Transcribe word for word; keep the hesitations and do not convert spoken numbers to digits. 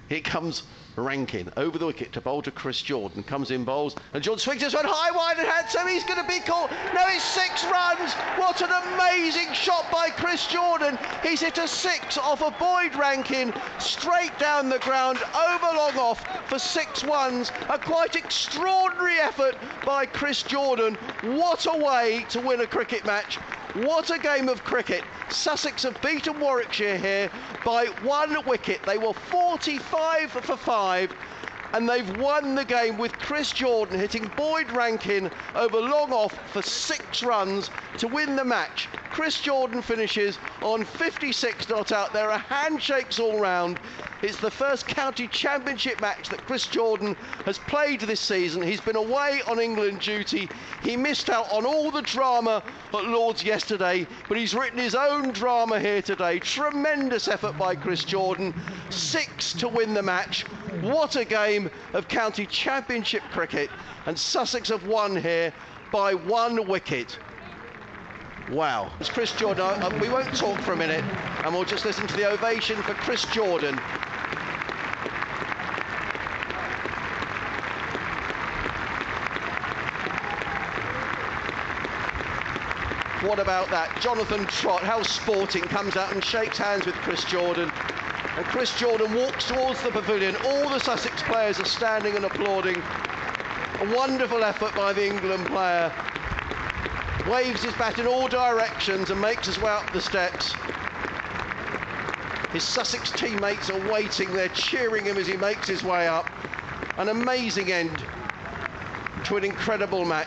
Here comes Rankin over the wicket to bowl to Chris Jordan. Comes in, bowls, and Jordan swings this one high, wide and handsome. He's going to be caught. No, it's six runs. What an amazing shot by Chris Jordan. He's hit a six off a Boyd Rankin, straight down the ground, over long off for six ones. A quite extraordinary effort by Chris Jordan. What a way to win a cricket match. What a game of cricket. Sussex have beaten Warwickshire here by one wicket. They were forty-five for five, and they've won the game with Chris Jordan hitting Boyd Rankin over long off for six runs to win the match. Chris Jordan finishes on fifty-six not out. There are handshakes all round. It's the first county championship match that Chris Jordan has played this season. He's been away on England duty. He missed out on all the drama at Lord's yesterday, but he's written his own drama here today. Tremendous effort by Chris Jordan. Six to win the match. What a game of county championship cricket, and Sussex have won here by one wicket. Wow. It's Chris Jordan. Uh, we won't talk for a minute, and we'll just listen to the ovation for Chris Jordan. What about that? Jonathan Trott, how sporting, comes out and shakes hands with Chris Jordan. And Chris Jordan walks towards the pavilion. All the Sussex players are standing and applauding. A wonderful effort by the England player. Waves his bat in all directions and makes his way up the steps. His Sussex teammates are waiting. They're cheering him as he makes his way up. An amazing end to an incredible match.